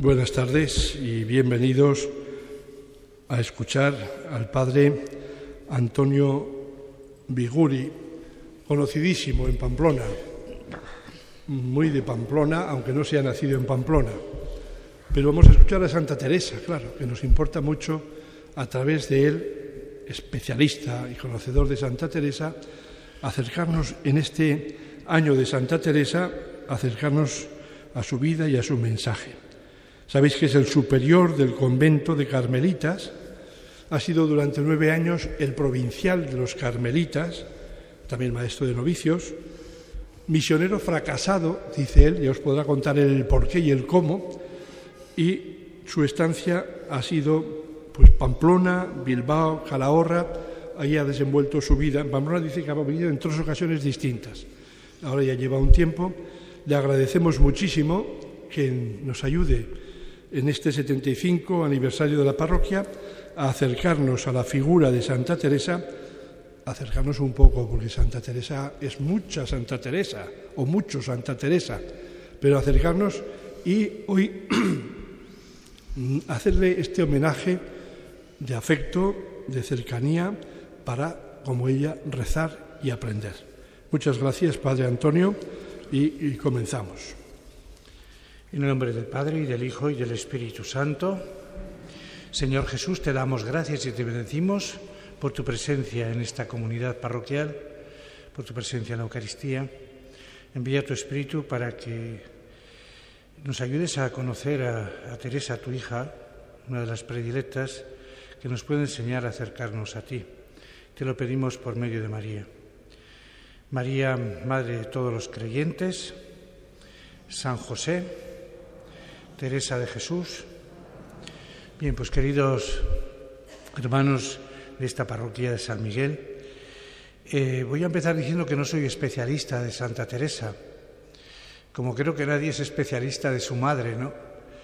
Buenas tardes y bienvenidos a escuchar al padre Antonio Biguri, conocidísimo en Pamplona, muy de Pamplona, aunque no sea nacido en Pamplona. Pero vamos a escuchar a Santa Teresa, claro, que nos importa mucho a través de él, especialista y conocedor de Santa Teresa, acercarnos en este año de Santa Teresa, acercarnos a su vida y a su mensaje. Sabéis que es el superior del convento de Carmelitas, ha sido durante 9 años el provincial de los Carmelitas, también maestro de novicios, misionero fracasado, dice él, ya os podrá contar el porqué y el cómo, y su estancia ha sido Pamplona, Bilbao, Calahorra, ahí ha desenvuelto su vida. En Pamplona dice que ha venido en 3 ocasiones distintas, ahora ya lleva un tiempo. Le agradecemos muchísimo que nos ayude en este 75 aniversario de la parroquia a acercarnos a la figura de Santa Teresa, acercarnos un poco, porque Santa Teresa es mucha Santa Teresa, o mucho Santa Teresa, pero acercarnos y hoy hacerle este homenaje de afecto, de cercanía, para, como ella, rezar y aprender. Muchas gracias, Padre Antonio, y comenzamos. En el nombre del Padre, y del Hijo, y del Espíritu Santo. Señor Jesús, te damos gracias y te bendecimos por tu presencia en esta comunidad parroquial, por tu presencia en la Eucaristía. Envía tu Espíritu para que nos ayudes a conocer a Teresa, tu hija, una de las predilectas, que nos puede enseñar a acercarnos a ti. Te lo pedimos por medio de María. María, Madre de todos los creyentes, San José, Teresa de Jesús. Bien, pues queridos hermanos de esta parroquia de San Miguel, voy a empezar diciendo que no soy especialista de Santa Teresa, como creo que nadie es especialista de su madre, ¿no?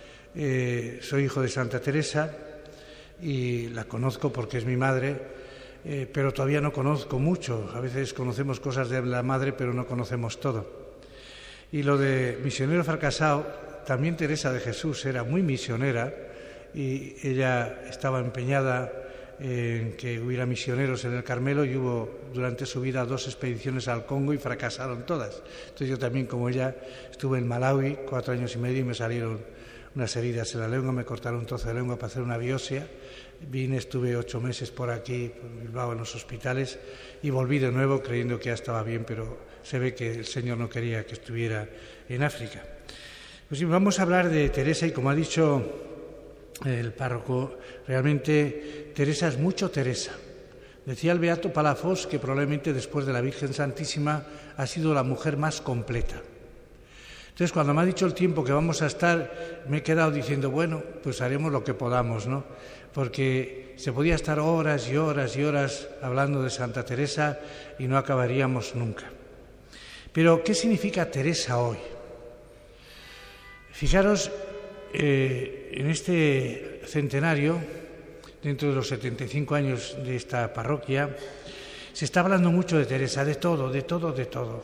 Soy hijo de Santa Teresa y la conozco porque es mi madre, pero todavía no conozco mucho. A veces conocemos cosas de la madre, pero no conocemos todo. Y lo de misionero fracasado, también Teresa de Jesús era muy misionera y ella estaba empeñada en que hubiera misioneros en el Carmelo, y hubo durante su vida 2 expediciones al Congo y fracasaron todas. Entonces yo también, como ella, estuve en Malawi 4 años y medio y me salieron unas heridas en la lengua, me cortaron un trozo de lengua para hacer una biopsia. Vine, estuve 8 meses por aquí, por Bilbao, en los hospitales, y volví de nuevo creyendo que ya estaba bien, pero se ve que el Señor no quería que estuviera en África. Pues vamos a hablar de Teresa, y como ha dicho el párroco, realmente Teresa es mucho Teresa. Decía el beato Palafox que probablemente después de la Virgen Santísima ha sido la mujer más completa. Entonces, cuando me ha dicho el tiempo que vamos a estar, me he quedado diciendo, bueno, pues haremos lo que podamos, ¿no? Porque se podía estar horas y horas y horas hablando de Santa Teresa y no acabaríamos nunca. Pero, ¿qué significa Teresa hoy? Fijaros, en este centenario, dentro de los 75 años de esta parroquia, se está hablando mucho de Teresa, de todo, de todo, de todo.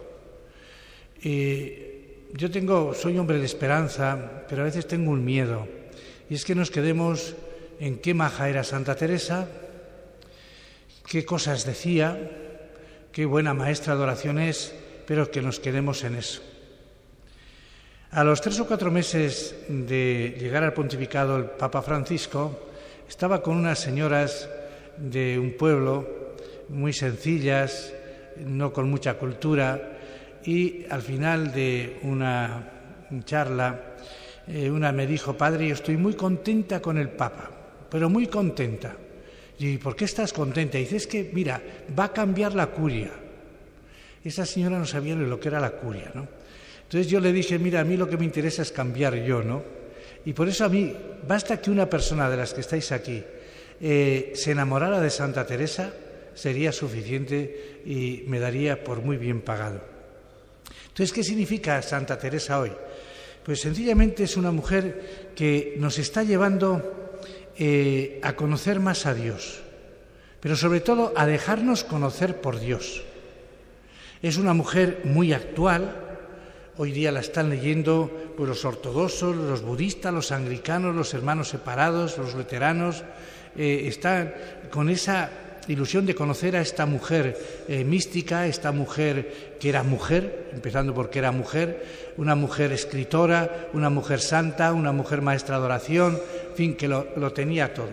Yo soy hombre de esperanza, pero a veces tengo un miedo, y es que nos quedemos en qué maja era Santa Teresa, qué cosas decía, qué buena maestra de oración es, pero que nos quedemos en eso. A los 3 o 4 meses de llegar al pontificado el Papa Francisco, estaba con unas señoras de un pueblo muy sencillas, no con mucha cultura, y al final de una charla, una me dijo, padre, yo estoy muy contenta con el Papa, pero muy contenta. Y ¿por qué estás contenta? Y dice, es que, mira, va a cambiar la curia. Esa señora no sabía lo que era la curia, ¿no? Entonces yo le dije, mira, a mí lo que me interesa es cambiar yo, ¿no? Y por eso a mí, basta que una persona de las que estáis aquí se enamorara de Santa Teresa, sería suficiente y me daría por muy bien pagado. Entonces, ¿qué significa Santa Teresa hoy? Pues sencillamente es una mujer que nos está llevando a conocer más a Dios, pero sobre todo a dejarnos conocer por Dios. Es una mujer muy actual, Hoy día la están leyendo pues, los ortodoxos, los budistas, los anglicanos, los hermanos separados, los luteranos. Están con esa ilusión de conocer a esta mujer mística, esta mujer que era mujer, empezando porque era mujer, una mujer escritora, una mujer santa, una mujer maestra de oración, en fin, que lo tenía todo.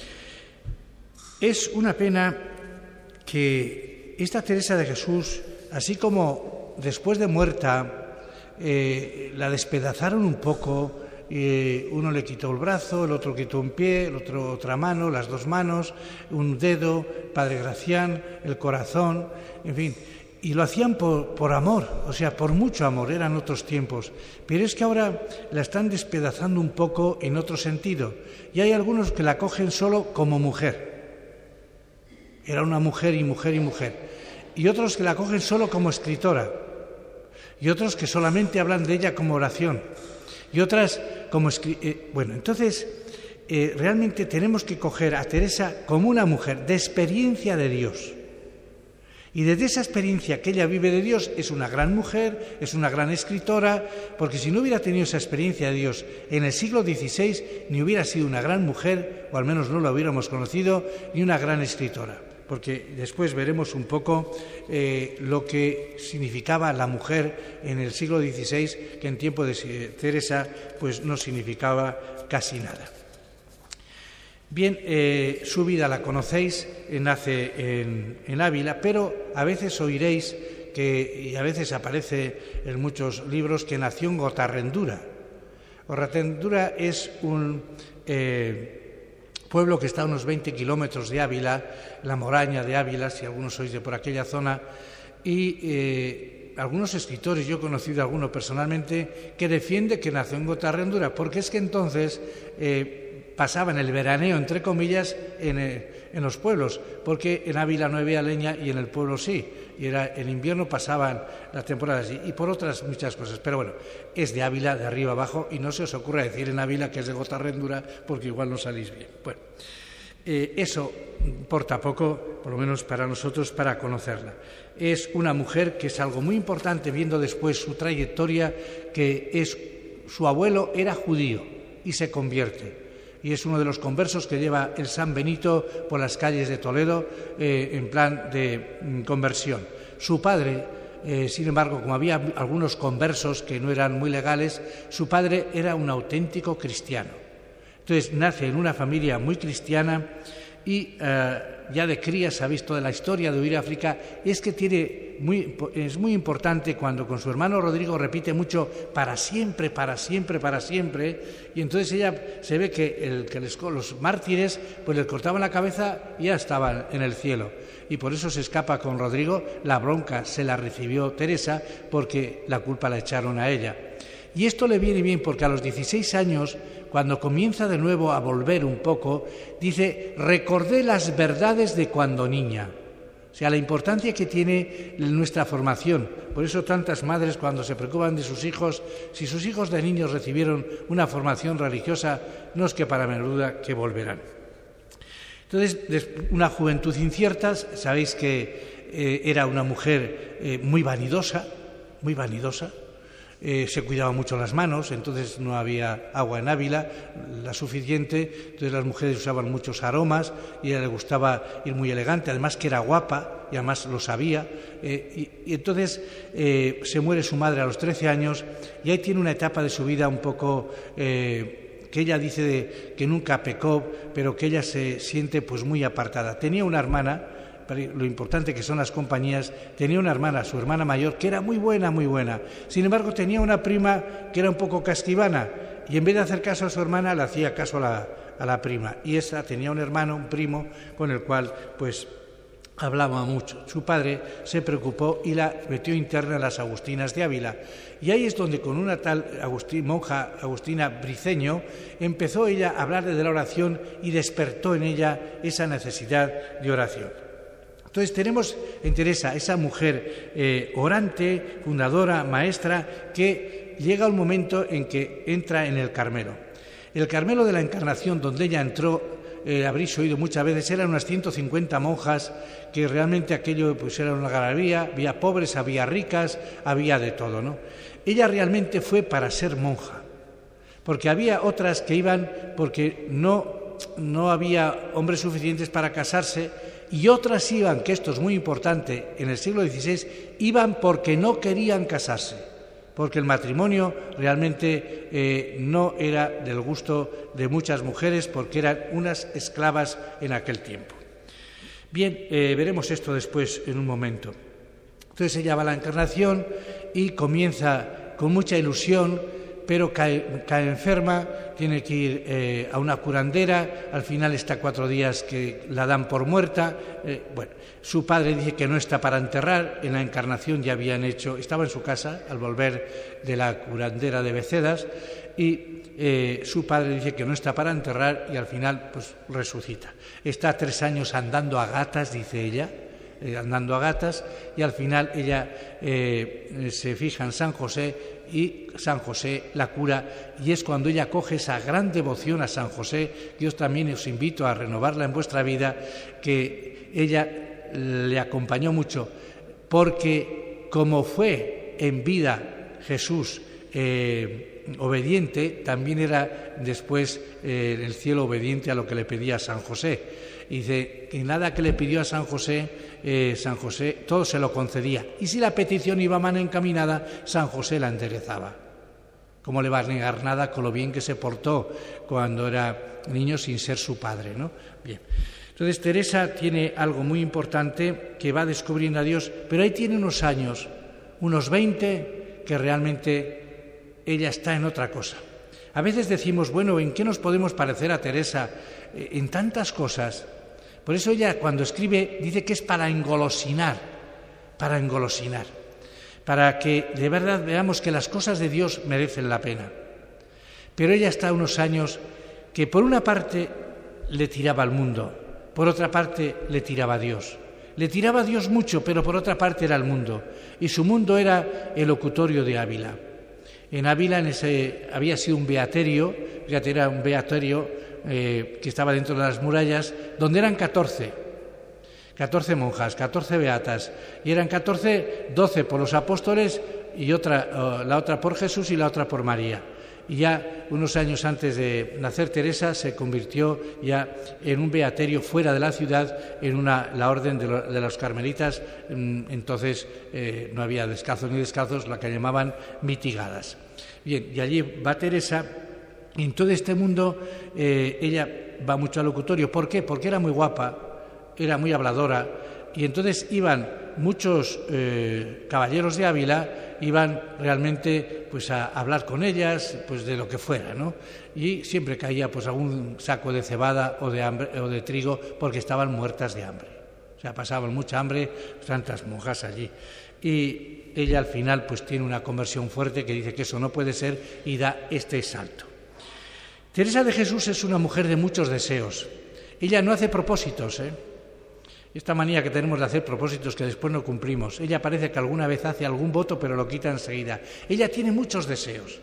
Es una pena que esta Teresa de Jesús, así como después de muerta, la despedazaron un poco, uno le quitó el brazo, el otro quitó un pie, el otro otra mano, las dos manos, un dedo, Padre Gracián, el corazón, en fin, y lo hacían por amor, o sea, por mucho amor, eran otros tiempos, pero es que ahora la están despedazando un poco en otro sentido, y hay algunos que la cogen solo como mujer, era una mujer y mujer y mujer, y otros que la cogen solo como escritora, y otros que solamente hablan de ella como oración, y otras como... bueno, entonces, realmente tenemos que coger a Teresa como una mujer de experiencia de Dios. Y desde esa experiencia que ella vive de Dios, es una gran mujer, es una gran escritora, porque si no hubiera tenido esa experiencia de Dios en el siglo XVI, ni hubiera sido una gran mujer, o al menos no la hubiéramos conocido, ni una gran escritora. Porque después veremos un poco lo que significaba la mujer en el siglo XVI, que en tiempo de Teresa pues no significaba casi nada. Bien, su vida la conocéis, nace en Ávila, pero a veces oiréis y a veces aparece en muchos libros, que nació en Gotarrendura. Gotarrendura es un... pueblo que está a unos 20 kilómetros de Ávila, la Moraña de Ávila, si algunos sois de por aquella zona, y algunos escritores, yo he conocido a alguno personalmente, que defiende que nació en Gotarrendura, porque es que entonces pasaban el veraneo, entre comillas, en los pueblos, porque en Ávila no había leña y en el pueblo sí, y en invierno pasaban las temporadas y por otras muchas cosas. Pero bueno, es de Ávila, de arriba abajo, y no se os ocurra decir en Ávila que es de Gotarrendura, porque igual no salís bien. Bueno, eso importa poco, por lo menos para nosotros, para conocerla. Es una mujer que es algo muy importante, viendo después su trayectoria, que su abuelo era judío y se convierte. Y es uno de los conversos que lleva el San Benito por las calles de Toledo en plan de conversión. Su padre, sin embargo, como había algunos conversos que no eran muy legales, su padre era un auténtico cristiano. Entonces nace en una familia muy cristiana y ya de cría, sabéis toda la historia de huir a África, es que es muy importante cuando con su hermano Rodrigo repite mucho para siempre, para siempre, para siempre, y entonces ella se ve que los mártires pues les cortaban la cabeza y ya estaban en el cielo, y por eso se escapa con Rodrigo. La bronca se la recibió Teresa porque la culpa la echaron a ella. Y esto le viene bien porque a los 16 años, cuando comienza de nuevo a volver un poco, dice: recordé las verdades de cuando niña. O sea, la importancia que tiene nuestra formación. Por eso tantas madres, cuando se preocupan de sus hijos, si sus hijos de niños recibieron una formación religiosa, no es que para menuda que volverán. Entonces, una juventud incierta, sabéis que era una mujer muy vanidosa, se cuidaba mucho las manos, entonces no había agua en Ávila, la suficiente, entonces las mujeres usaban muchos aromas y a ella le gustaba ir muy elegante, además que era guapa y además lo sabía, y entonces se muere su madre a los 13 años y ahí tiene una etapa de su vida un poco... que ella dice que nunca pecó, pero que ella se siente pues muy apartada. Tenía una hermana, lo importante que son las compañías, tenía una hermana, su hermana mayor, que era muy buena, muy buena. Sin embargo, tenía una prima que era un poco casquivana, y en vez de hacer caso a su hermana, le hacía caso a la prima. Y esa tenía un hermano, un primo, con el cual pues hablaba mucho. Su padre se preocupó y la metió interna en las Agustinas de Ávila. Y ahí es donde con una tal monja Agustina Briceño empezó ella a hablar de la oración y despertó en ella esa necesidad de oración. Entonces tenemos en Teresa esa mujer orante, fundadora, maestra, que llega un momento en que entra en el Carmelo. El Carmelo de la Encarnación, donde ella entró, habréis oído muchas veces, eran unas 150 monjas, que realmente aquello pues era una galería, había pobres, había ricas, había de todo, ¿no? Ella realmente fue para ser monja, porque había otras que iban porque no había hombres suficientes para casarse, y otras iban, que esto es muy importante, en el siglo XVI, iban porque no querían casarse, porque el matrimonio realmente no era del gusto de muchas mujeres, porque eran unas esclavas en aquel tiempo. Bien, veremos esto después en un momento. Entonces ella va a la Encarnación y comienza con mucha ilusión, pero cae enferma, tiene que ir a una curandera, al final está 4 días que la dan por muerta. Su padre dice que no está para enterrar, en la Encarnación ya habían hecho, estaba en su casa al volver de la curandera de Becedas, y su padre dice que no está para enterrar y al final pues resucita. Está 3 años andando a gatas, dice ella, andando a gatas, y al final ella se fija en San José y San José la cura, y es cuando ella coge esa gran devoción a San José. Yo también os invito a renovarla en vuestra vida, que ella le acompañó mucho, porque como fue en vida Jesús obediente, también era después en el cielo obediente a lo que le pedía San José. Y dice que nada que le pidió a San José todo se lo concedía, y si la petición iba mal encaminada, San José la enderezaba. ¿Cómo le va a negar nada con lo bien que se portó cuando era niño sin ser su padre, ¿no? Bien. Entonces Teresa tiene algo muy importante, que va descubriendo a Dios, pero ahí tiene unos años, unos 20, que realmente ella está en otra cosa. A veces decimos, bueno, ¿en qué nos podemos parecer a Teresa? En tantas cosas. Por eso ella, cuando escribe, dice que es para engolosinar, para que de verdad veamos que las cosas de Dios merecen la pena. Pero ella está unos años que por una parte le tiraba al mundo, por otra parte le tiraba a Dios. Le tiraba a Dios mucho, pero por otra parte era el mundo, y su mundo era el locutorio de Ávila. En Ávila había sido un beaterio, era un beaterio que estaba dentro de las murallas, donde eran 14 monjas, 14 beatas, y eran 12 por los apóstoles, y la otra por Jesús y la otra por María. Y ya unos años antes de nacer Teresa se convirtió ya en un beaterio fuera de la ciudad, en la orden de los carmelitas. Entonces no había descalzos ni descalzos, la que llamaban mitigadas. Bien, y allí va Teresa. Y en todo este mundo ella va mucho al locutorio. ¿Por qué? Porque era muy guapa, era muy habladora, y entonces iban muchos caballeros de Ávila, iban realmente pues a hablar con ellas, pues de lo que fuera, ¿no? Y siempre caía pues algún saco de cebada o de trigo, porque estaban muertas de hambre. O sea, pasaban mucha hambre tantas monjas allí. Y ella al final pues tiene una conversión fuerte, que dice que eso no puede ser, y da este salto. Teresa de Jesús es una mujer de muchos deseos. Ella no hace propósitos, Esta manía que tenemos de hacer propósitos que después no cumplimos. Ella parece que alguna vez hace algún voto, pero lo quita enseguida. Ella tiene muchos deseos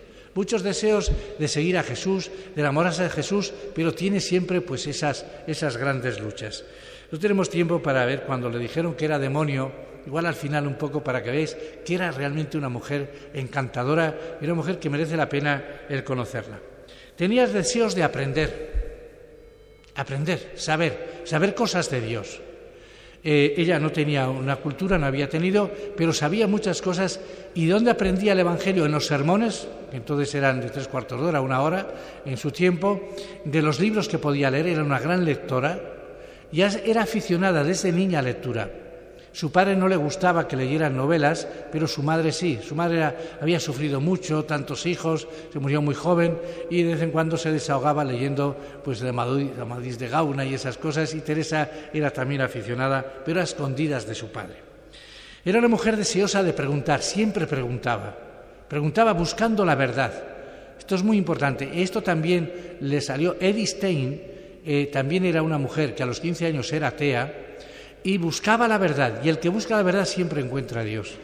de seguir a Jesús, de enamorarse de Jesús, pero tiene siempre pues esas grandes luchas. No tenemos tiempo para ver cuando le dijeron que era demonio, igual al final un poco para que veáis que era realmente una mujer encantadora, y una mujer que merece la pena el conocerla. Tenía deseos de aprender, saber cosas de Dios. Ella no tenía una cultura, no había tenido, pero sabía muchas cosas. ¿Y dónde aprendía el Evangelio? En los sermones, que entonces eran de 3/4 de hora, 1 hora, en su tiempo, de los libros que podía leer. Era una gran lectora, y era aficionada desde niña a lectura. Su padre no le gustaba que leyeran novelas, pero su madre sí. Su madre había sufrido mucho, tantos hijos, se murió muy joven, y de vez en cuando se desahogaba leyendo pues de Amadís de Gauna y esas cosas, y Teresa era también aficionada, pero a escondidas de su padre. Era una mujer deseosa de preguntar, siempre preguntaba buscando la verdad. Esto es muy importante. Esto también le salió. Edith Stein también era una mujer que a los 15 años era atea, y buscaba la verdad, y el que busca la verdad siempre encuentra a Dios.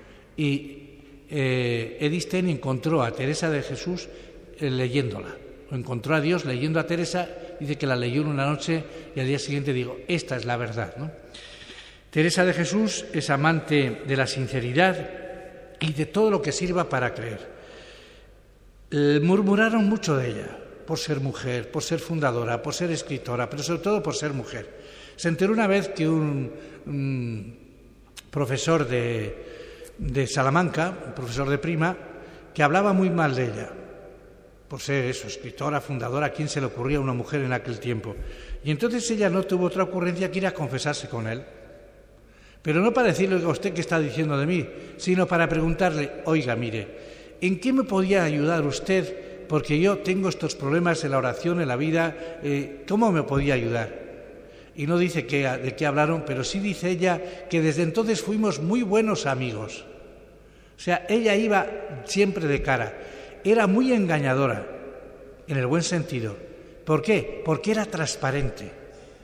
Y Edith Stein encontró a Teresa de Jesús leyéndola, o encontró a Dios leyendo a Teresa. Dice que la leyó en una noche y al día siguiente digo, esta es la verdad, ¿no? Teresa de Jesús es amante de la sinceridad, y de todo lo que sirva para creer. Murmuraron mucho de ella, por ser mujer, por ser fundadora, por ser escritora, pero sobre todo por ser mujer. Se enteró una vez que un profesor de Salamanca, un profesor de prima, que hablaba muy mal de ella, por ser eso, escritora, fundadora. ¿A quién se le ocurría una mujer en aquel tiempo? Y entonces ella no tuvo otra ocurrencia que ir a confesarse con él. Pero no para decirle: oiga, ¿usted qué está diciendo de mí?, sino para preguntarle: oiga, mire, ¿en qué me podía ayudar usted? Porque yo tengo estos problemas en la oración, en la vida, ¿cómo me podía ayudar? Y no dice de qué hablaron, pero sí dice ella que desde entonces fuimos muy buenos amigos. O sea, ella iba siempre de cara. Era muy engañadora, en el buen sentido. ¿Por qué? Porque era transparente.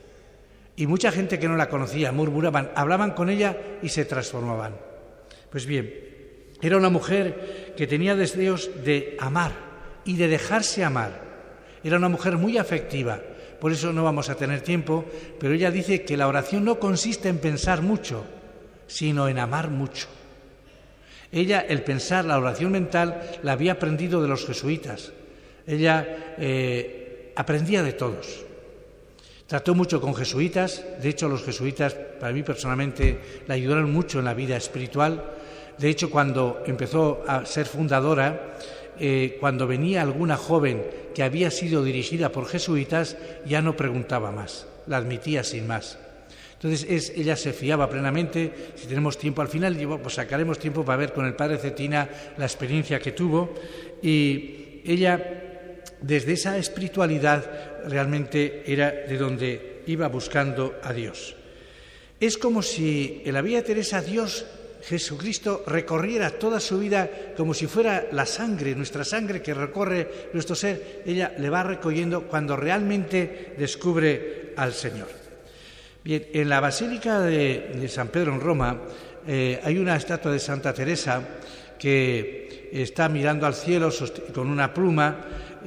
Y mucha gente que no la conocía murmuraban, hablaban con ella y se transformaban. Pues bien, era una mujer que tenía deseos de amar y de dejarse amar. Era una mujer muy afectiva. Por eso no vamos a tener tiempo, pero ella dice que la oración no consiste en pensar mucho, sino en amar mucho. Ella, el pensar, la oración mental, la había aprendido de los jesuitas. Ella aprendía de todos. Trató mucho con jesuitas. De hecho, los jesuitas, para mí personalmente, la ayudaron mucho en la vida espiritual. De hecho, cuando empezó a ser fundadora, cuando venía alguna joven que había sido dirigida por jesuitas, ya no preguntaba más, la admitía sin más. Entonces ella se fiaba plenamente. Si tenemos tiempo al final, pues sacaremos tiempo para ver con el padre Cetina la experiencia que tuvo. Y ella, desde esa espiritualidad, realmente era de donde iba buscando a Dios. Es como si en la vida de Teresa Dios, Jesucristo, recorriera toda su vida como si fuera la sangre, nuestra sangre que recorre nuestro ser. Ella le va recogiendo cuando realmente descubre al Señor. Bien, en la Basílica de San Pedro en Roma hay una estatua de Santa Teresa que está mirando al cielo con una pluma,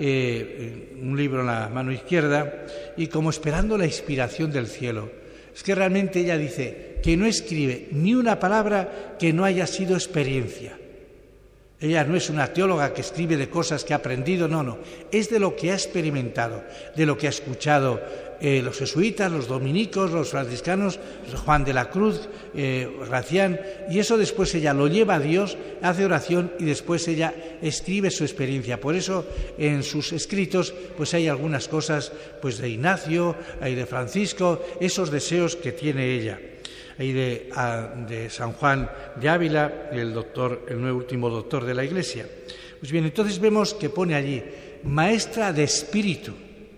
un libro en la mano izquierda, y como esperando la inspiración del cielo. Es que realmente ella dice que no escribe ni una palabra que no haya sido experiencia. Ella no es una teóloga que escribe de cosas que ha aprendido, no, es de lo que ha experimentado, de lo que ha escuchado los jesuitas, los dominicos, los franciscanos, Juan de la Cruz, Gracián, y eso después ella lo lleva a Dios, hace oración y después ella escribe su experiencia. Por eso en sus escritos pues hay algunas cosas pues de Ignacio, hay de Francisco, esos deseos que tiene ella. Hay de San Juan de Ávila, el último doctor de la Iglesia. Pues bien, entonces vemos que pone allí, maestra de espíritu.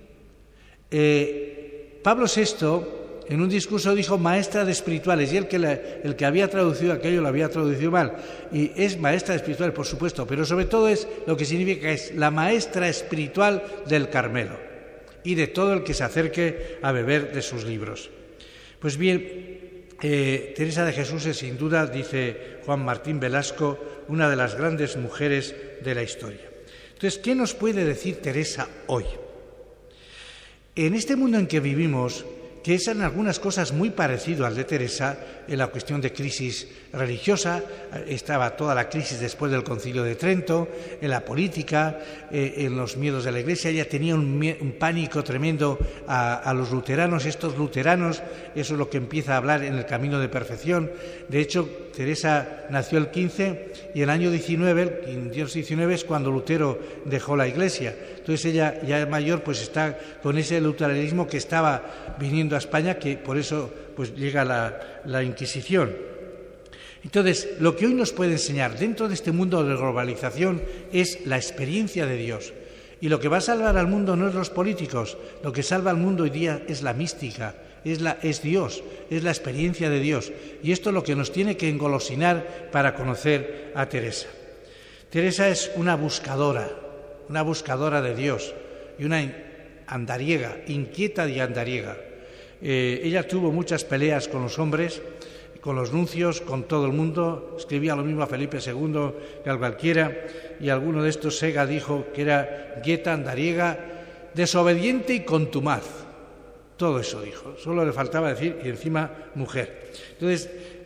Pablo VI, en un discurso, dijo maestra de espirituales, y el que había traducido aquello lo había traducido mal. Y es maestra de espirituales, por supuesto, pero sobre todo es lo que significa que es la maestra espiritual del Carmelo y de todo el que se acerque a beber de sus libros. Pues bien, Teresa de Jesús es sin duda, dice Juan Martín Velasco, una de las grandes mujeres de la historia. Entonces, ¿qué nos puede decir Teresa hoy? En este mundo en que vivimos, que es en algunas cosas muy parecido al de Teresa, en la cuestión de crisis religiosa, estaba toda la crisis después del Concilio de Trento, en la política, en los miedos de la Iglesia. Ella tenía un pánico tremendo a los luteranos. Estos luteranos, eso es lo que empieza a hablar en el Camino de Perfección. De hecho, Teresa nació el 15 y el año 19, el 19 es cuando Lutero dejó la Iglesia. Entonces ella, ya mayor, pues está con ese luteranismo que estaba viniendo a España, que por eso pues llega la Inquisición. Entonces, lo que hoy nos puede enseñar dentro de este mundo de globalización es la experiencia de Dios. Y lo que va a salvar al mundo no es los políticos, lo que salva al mundo hoy día es la mística, es Dios, es la experiencia de Dios. Y esto es lo que nos tiene que engolosinar para conocer a Teresa. Teresa es una buscadora de Dios y una andariega, inquieta y andariega. Ella tuvo muchas peleas con los hombres, con los nuncios, con todo el mundo. Escribía lo mismo a Felipe II que a cualquiera, y alguno de estos Sega dijo que era inquieta, andariega, desobediente y contumaz. Todo eso dijo, solo le faltaba decir, y encima mujer. Entonces,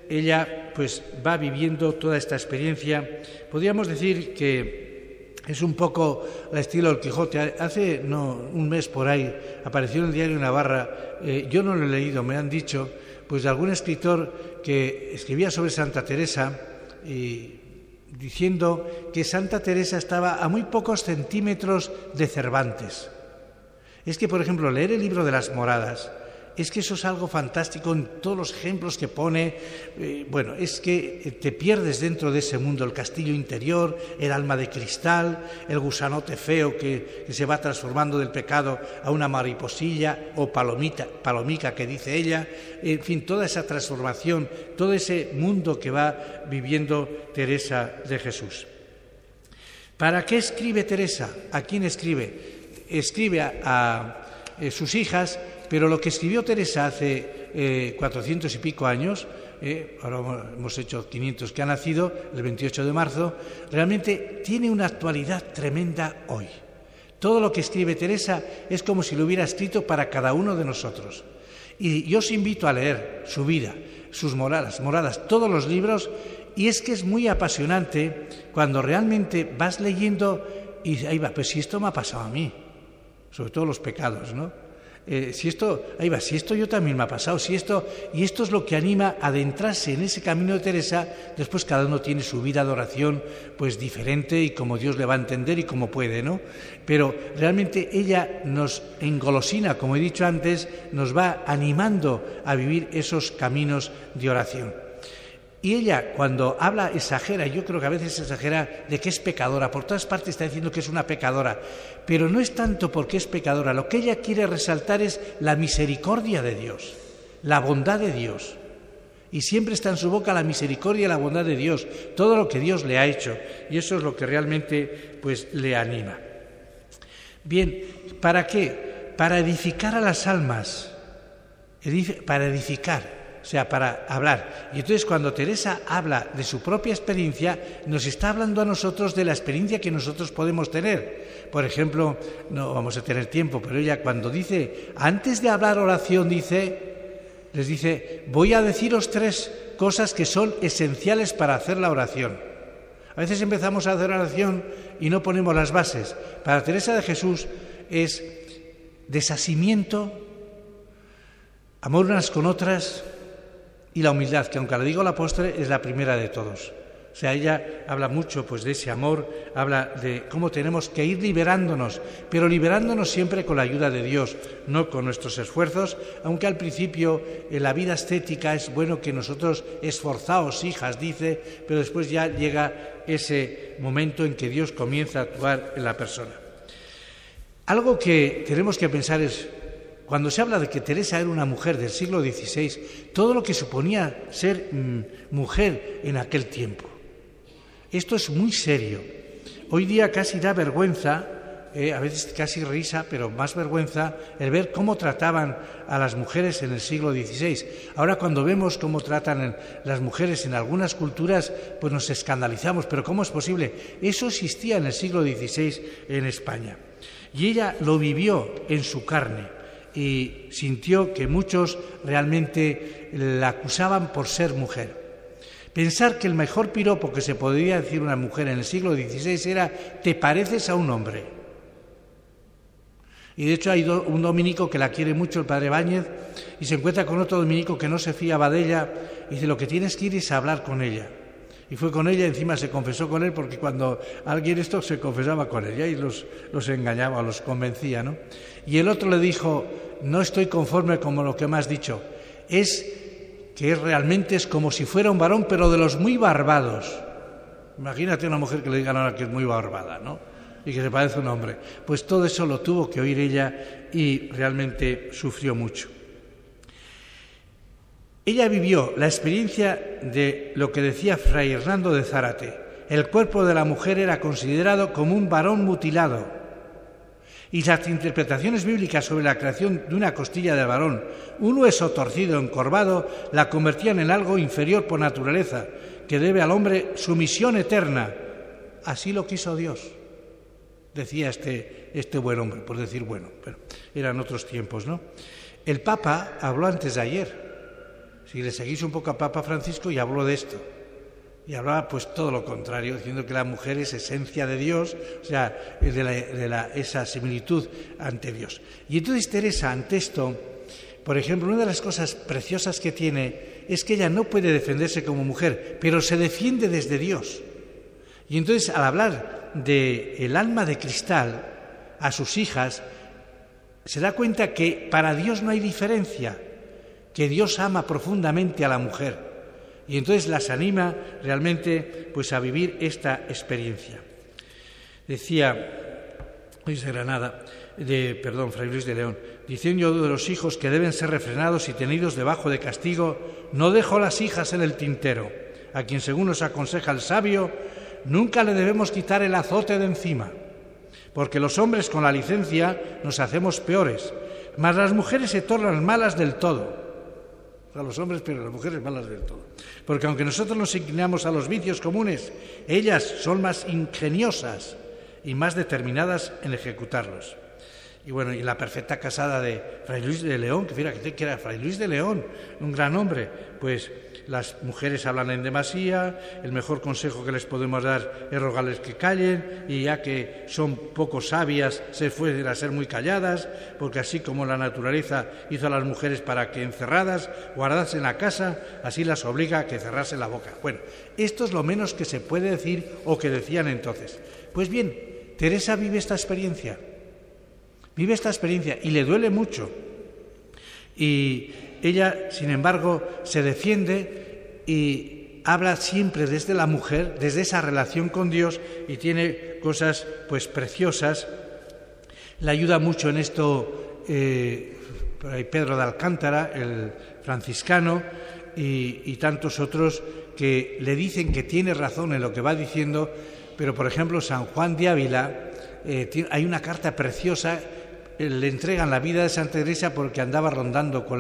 ella pues va viviendo toda esta experiencia. Podríamos decir que es un poco al estilo del Quijote. Hace un mes por ahí apareció en el diario Navarra, yo no lo he leído, me han dicho, pues de algún escritor que escribía sobre Santa Teresa, diciendo que Santa Teresa estaba a muy pocos centímetros de Cervantes. Es que, por ejemplo, leer el libro de las Moradas, es que eso es algo fantástico en todos los ejemplos que pone. Es que te pierdes dentro de ese mundo, el castillo interior, el alma de cristal, el gusanote feo que se va transformando del pecado a una mariposilla o palomica que dice ella, en fin, toda esa transformación, todo ese mundo que va viviendo Teresa de Jesús. ¿Para qué escribe Teresa? ¿A quién escribe? Escribe a sus hijas. Pero lo que escribió Teresa hace 400 y pico años, ahora hemos hecho 500 que ha nacido, el 28 de marzo, realmente tiene una actualidad tremenda hoy. Todo lo que escribe Teresa es como si lo hubiera escrito para cada uno de nosotros. Y yo os invito a leer su vida, sus moradas, todos los libros, y es que es muy apasionante cuando realmente vas leyendo y ahí va, pues si esto me ha pasado a mí, sobre todo los pecados, ¿no? Si esto yo también me ha pasado, y esto es lo que anima a adentrarse en ese camino de Teresa. Después cada uno tiene su vida de oración pues diferente y como Dios le va a entender y como puede, ¿no? Pero realmente ella nos engolosina, como he dicho antes, nos va animando a vivir esos caminos de oración. Y ella, cuando habla, exagera, yo creo que a veces exagera de que es pecadora, por todas partes está diciendo que es una pecadora, pero no es tanto porque es pecadora, lo que ella quiere resaltar es la misericordia de Dios, la bondad de Dios, y siempre está en su boca la misericordia y la bondad de Dios, todo lo que Dios le ha hecho, y eso es lo que realmente pues le anima. Bien, ¿para qué? Para edificar a las almas, para edificar. O sea, para hablar. Y entonces cuando Teresa habla de su propia experiencia, nos está hablando a nosotros de la experiencia que nosotros podemos tener. Por ejemplo, no vamos a tener tiempo, pero ella cuando dice, antes de hablar oración, les dice, voy a deciros 3 cosas que son esenciales para hacer la oración. A veces empezamos a hacer oración y no ponemos las bases. Para Teresa de Jesús es desasimiento, amor unas con otras, y la humildad, que aunque la digo la postre, es la primera de todos. O sea, ella habla mucho pues de ese amor, habla de cómo tenemos que ir liberándonos, pero liberándonos siempre con la ayuda de Dios, no con nuestros esfuerzos, aunque al principio en la vida ascética es bueno que nosotros esforzaos, hijas, dice, pero después ya llega ese momento en que Dios comienza a actuar en la persona. Algo que tenemos que pensar es, cuando se habla de que Teresa era una mujer del siglo XVI, todo lo que suponía ser mujer en aquel tiempo. Esto es muy serio. Hoy día casi da vergüenza, a veces casi risa, pero más vergüenza, el ver cómo trataban a las mujeres en el siglo XVI. Ahora cuando vemos cómo tratan las mujeres en algunas culturas, pues nos escandalizamos. Pero ¿cómo es posible? Eso existía en el siglo XVI en España. Y ella lo vivió en su carne. Y sintió que muchos realmente la acusaban por ser mujer. Pensar que el mejor piropo que se podría decir una mujer en el siglo XVI era «te pareces a un hombre». Y de hecho hay un dominico que la quiere mucho, el padre Báñez, y se encuentra con otro dominico que no se fiaba de ella, y dice «lo que tienes que ir es a hablar con ella». Y fue con ella, encima se confesó con él, porque cuando alguien esto se confesaba con ella y los engañaba, los convencía, ¿no? Y el otro le dijo, no estoy conforme con lo que me has dicho, es que realmente es como si fuera un varón, pero de los muy barbados. Imagínate una mujer que le digan ahora que es muy barbada, ¿no? Y que se parece a un hombre. Pues todo eso lo tuvo que oír ella y realmente sufrió mucho. Ella vivió la experiencia de lo que decía Fray Hernando de Zárate. El cuerpo de la mujer era considerado como un varón mutilado. Y las interpretaciones bíblicas sobre la creación de una costilla de varón, un hueso torcido, encorvado, la convertían en algo inferior por naturaleza, que debe al hombre sumisión eterna. Así lo quiso Dios, decía este buen hombre, por decir bueno, pero eran otros tiempos, ¿no? El Papa habló antes de ayer. Si le seguís un poco a Papa Francisco, y habló de esto. Y hablaba pues todo lo contrario, diciendo que la mujer es esencia de Dios, o sea, esa similitud ante Dios. Y entonces Teresa, ante esto, por ejemplo, una de las cosas preciosas que tiene es que ella no puede defenderse como mujer, pero se defiende desde Dios. Y entonces, al hablar del alma de cristal a sus hijas, se da cuenta que para Dios no hay diferencia, que Dios ama profundamente a la mujer. Y entonces las anima realmente pues a vivir esta experiencia. Decía Luis de Granada, Fray Luis de León, diciendo yo de los hijos que deben ser refrenados y tenidos debajo de castigo, no dejo las hijas en el tintero, a quien según nos aconseja el sabio, nunca le debemos quitar el azote de encima, porque los hombres con la licencia nos hacemos peores, mas las mujeres se tornan malas del todo. A los hombres, pero las mujeres malas del todo. Porque aunque nosotros nos inclinamos a los vicios comunes, ellas son más ingeniosas y más determinadas en ejecutarlos. Y bueno, y la perfecta casada de Fray Luis de León, que fíjate que era Fray Luis de León, un gran hombre, pues las mujeres hablan en demasía, el mejor consejo que les podemos dar es rogarles que callen, y ya que son poco sabias, se fueran a ser muy calladas, porque así como la naturaleza hizo a las mujeres para que encerradas, guardadas en la casa, así las obliga a que cerrasen la boca. Bueno, esto es lo menos que se puede decir o que decían entonces. Pues bien, Teresa vive esta experiencia y le duele mucho. Y ella, sin embargo, se defiende y habla siempre desde la mujer, desde esa relación con Dios, y tiene cosas pues preciosas. Le ayuda mucho en esto Pedro de Alcántara, el franciscano, y tantos otros que le dicen que tiene razón en lo que va diciendo, pero por ejemplo San Juan de Ávila, hay una carta preciosa. Le entregan la vida de Santa Teresa porque andaba rondando con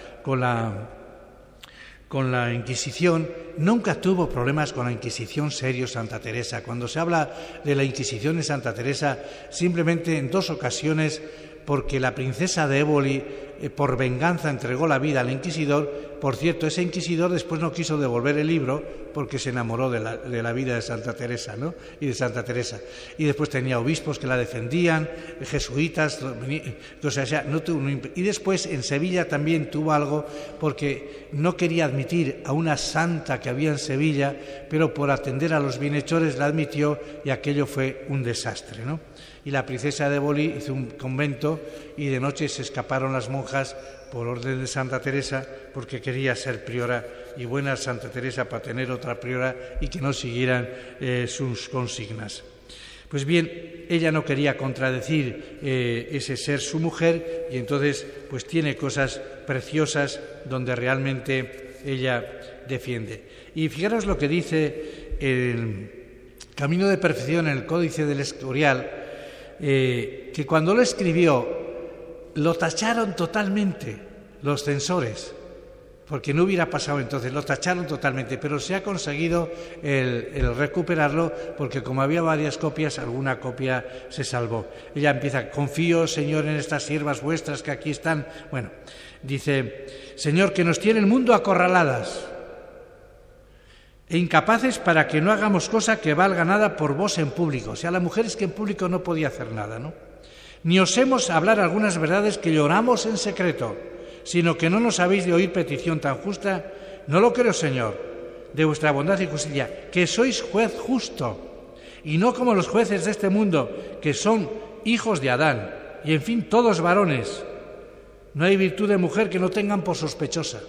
la Inquisición. Nunca tuvo problemas con la Inquisición serios Santa Teresa. Cuando se habla de la Inquisición de Santa Teresa, simplemente en 2 ocasiones, porque la princesa de Éboli por venganza entregó la vida al inquisidor. Por cierto, ese inquisidor después no quiso devolver el libro porque se enamoró de la vida de Santa Teresa, ¿no? Y de Santa Teresa. Y después tenía obispos que la defendían, jesuitas, y después en Sevilla también tuvo algo porque no quería admitir a una santa que había en Sevilla, pero por atender a los bienhechores la admitió y aquello fue un desastre, ¿no? Y la princesa de Éboli hizo un convento y de noche se escaparon las monjas por orden de Santa Teresa porque quería ser priora, y buena Santa Teresa para tener otra priora y que no siguieran sus consignas. Pues bien, ella no quería contradecir ese ser su mujer, y entonces pues tiene cosas preciosas donde realmente ella defiende. Y fijaros lo que dice el Camino de Perfección en el Códice del Escorial, que cuando lo escribió lo tacharon totalmente los censores, porque no hubiera pasado entonces, lo tacharon totalmente, pero se ha conseguido el recuperarlo, porque como había varias copias, alguna copia se salvó. Ella empieza: confío, Señor, en estas siervas vuestras que aquí están. Bueno, dice: Señor, que nos tiene el mundo acorraladas e incapaces para que no hagamos cosa que valga nada por vos en público. O sea, la mujer es que en público no podía hacer nada, ¿no? Ni osemos hablar algunas verdades que lloramos en secreto, sino que no nos habéis de oír petición tan justa. No lo creo, Señor, de vuestra bondad y justicia, que sois juez justo, y no como los jueces de este mundo, que son hijos de Adán, y en fin, todos varones. No hay virtud de mujer que no tengan por sospechosa.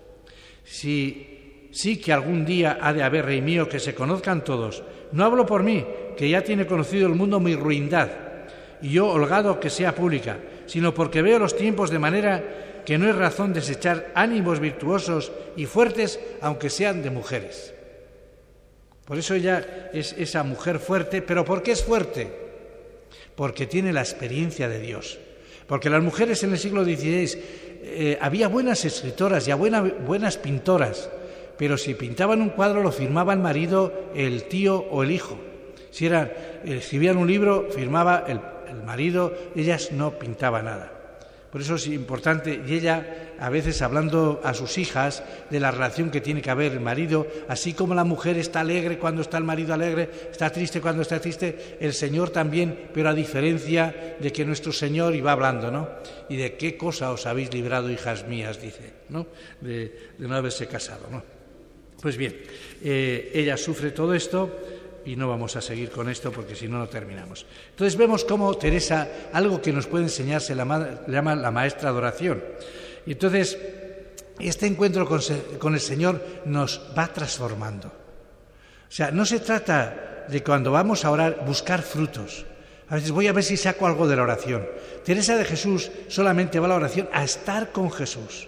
Sí que algún día ha de haber, rey mío, que se conozcan todos. No hablo por mí, que ya tiene conocido el mundo mi ruindad, y yo holgado que sea pública, sino porque veo los tiempos de manera que no es razón desechar ánimos virtuosos y fuertes, aunque sean de mujeres. Por eso ella es esa mujer fuerte. ¿Pero por qué es fuerte? Porque tiene la experiencia de Dios. Porque las mujeres en el siglo XVI había buenas escritoras y buenas pintoras, pero si pintaban un cuadro lo firmaba el marido, el tío o el hijo. Si escribían un libro, firmaba el marido, ellas no pintaban nada. Por eso es importante, y ella a veces hablando a sus hijas de la relación que tiene que haber el marido, así como la mujer está alegre cuando está el marido alegre, está triste cuando está triste, el Señor también, pero a diferencia de que nuestro Señor iba hablando, ¿no? Y de qué cosa os habéis librado, hijas mías, dice, ¿no? De no haberse casado, ¿no? Pues bien, ella sufre todo esto. Y no vamos a seguir con esto porque si no, no terminamos. Entonces vemos cómo Teresa, algo que nos puede enseñar, se la llama la maestra de oración. Y entonces, este encuentro con el Señor nos va transformando. O sea, no se trata de cuando vamos a orar buscar frutos. A veces voy a ver si saco algo de la oración. Teresa de Jesús solamente va a la oración a estar con Jesús.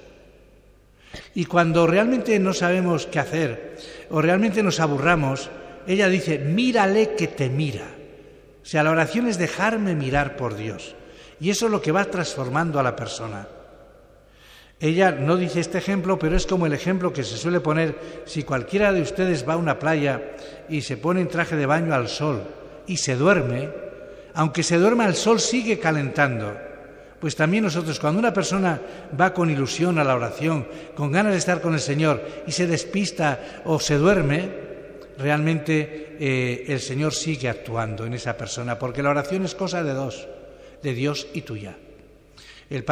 Y cuando realmente no sabemos qué hacer o realmente nos aburramos, ella dice, mírale que te mira. O sea, la oración es dejarme mirar por Dios. Y eso es lo que va transformando a la persona. Ella no dice este ejemplo, pero es como el ejemplo que se suele poner si cualquiera de ustedes va a una playa y se pone en traje de baño al sol y se duerme, aunque se duerma el sol sigue calentando. Pues también nosotros, cuando una persona va con ilusión a la oración, con ganas de estar con el Señor y se despista o se duerme, realmente el Señor sigue actuando en esa persona, porque la oración es cosa de dos, de Dios y tuya. El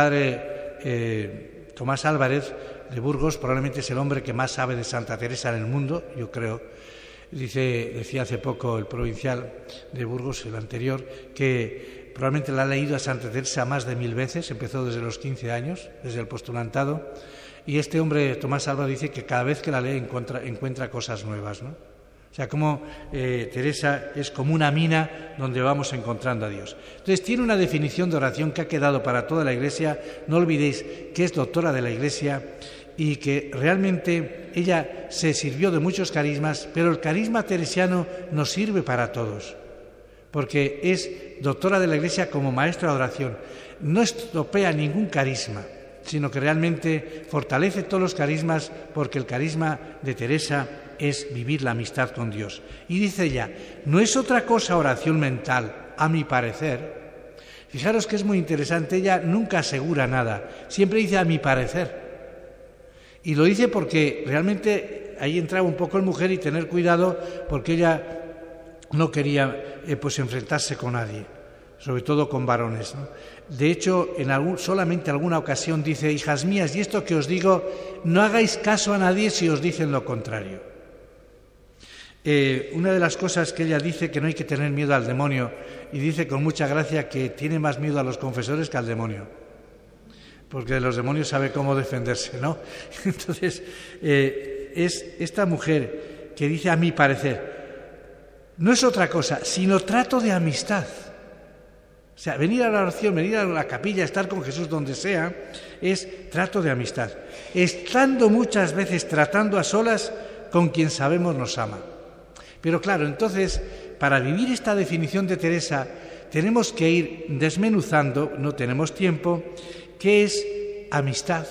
padre Tomás Álvarez de Burgos probablemente es el hombre que más sabe de Santa Teresa en el mundo, yo creo. Decía hace poco el provincial de Burgos, el anterior, que probablemente la ha leído a Santa Teresa más de 1000 veces, empezó desde los 15 años, desde el postulantado, y este hombre, Tomás Álvarez, dice que cada vez que la lee encuentra cosas nuevas, ¿no? O sea, como Teresa es como una mina donde vamos encontrando a Dios. Entonces, tiene una definición de oración que ha quedado para toda la Iglesia. No olvidéis que es doctora de la Iglesia y que realmente ella se sirvió de muchos carismas, pero el carisma teresiano nos sirve para todos, porque es doctora de la Iglesia como maestra de oración. No estropea ningún carisma, sino que realmente fortalece todos los carismas, porque el carisma de Teresa es vivir la amistad con Dios. Y dice ella, no es otra cosa oración mental, a mi parecer. Fijaros que es muy interesante, ella nunca asegura nada, siempre dice a mi parecer. Y lo dice porque realmente ahí entraba un poco el mujer y tener cuidado, porque ella no quería enfrentarse con nadie, sobre todo con varones, ¿no? De hecho, solamente alguna ocasión dice, hijas mías, y esto que os digo, no hagáis caso a nadie si os dicen lo contrario. Una de las cosas que ella dice, que no hay que tener miedo al demonio, y dice con mucha gracia que tiene más miedo a los confesores que al demonio, porque de los demonios sabe cómo defenderse, ¿no? Entonces, es esta mujer que dice, a mi parecer, no es otra cosa, sino trato de amistad. O sea, venir a la oración, venir a la capilla, estar con Jesús donde sea, es trato de amistad. Estando muchas veces tratando a solas con quien sabemos nos ama. Pero claro, entonces, para vivir esta definición de Teresa, tenemos que ir desmenuzando, no tenemos tiempo, qué es amistad,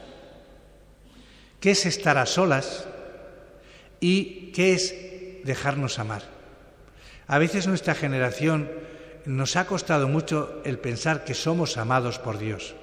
qué es estar a solas y qué es dejarnos amar. A veces nuestra generación nos ha costado mucho el pensar que somos amados por Dios.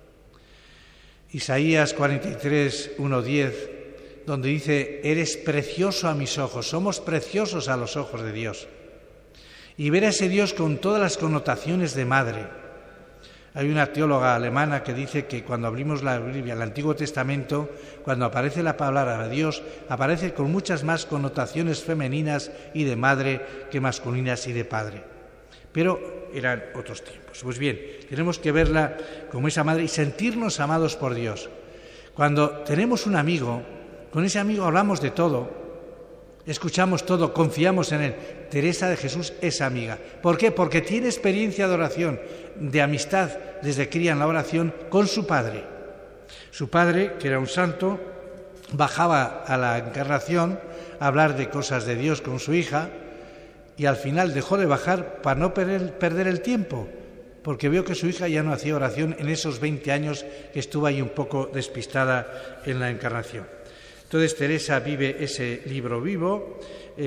Isaías 43, 1-10, donde dice, eres precioso a mis ojos, somos preciosos a los ojos de Dios. Y ver a ese Dios con todas las connotaciones de madre. Hay una teóloga alemana que dice que cuando abrimos la Biblia, el Antiguo Testamento, cuando aparece la palabra de Dios, aparece con muchas más connotaciones femeninas y de madre que masculinas y de padre. Pero eran otros tiempos. Pues bien, tenemos que verla como esa madre y sentirnos amados por Dios. Cuando tenemos un amigo, con ese amigo hablamos de todo, escuchamos todo, confiamos en él. Teresa de Jesús es amiga. ¿Por qué? Porque tiene experiencia de oración, de amistad, desde cría en la oración con su padre. Su padre, que era un santo, bajaba a la Encarnación a hablar de cosas de Dios con su hija y al final dejó de bajar para no perder el tiempo, porque vio que su hija ya no hacía oración en esos 20 años que estuvo ahí un poco despistada en la Encarnación. Entonces Teresa vive ese libro vivo,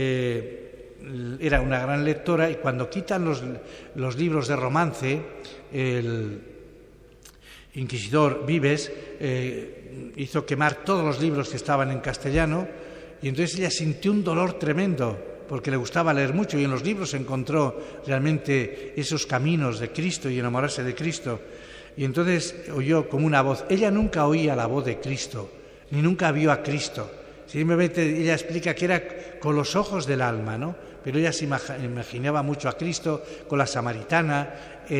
era una gran lectora y cuando quitan los libros de romance, inquisidor Vives hizo quemar todos los libros que estaban en castellano, y entonces ella sintió un dolor tremendo porque le gustaba leer mucho y en los libros encontró realmente esos caminos de Cristo y enamorarse de Cristo. Y entonces oyó como una voz. Ella nunca oía la voz de Cristo, ni nunca vio a Cristo. Simplemente ella explica que era con los ojos del alma, ¿no? Pero ella se imaginaba mucho a Cristo con la samaritana,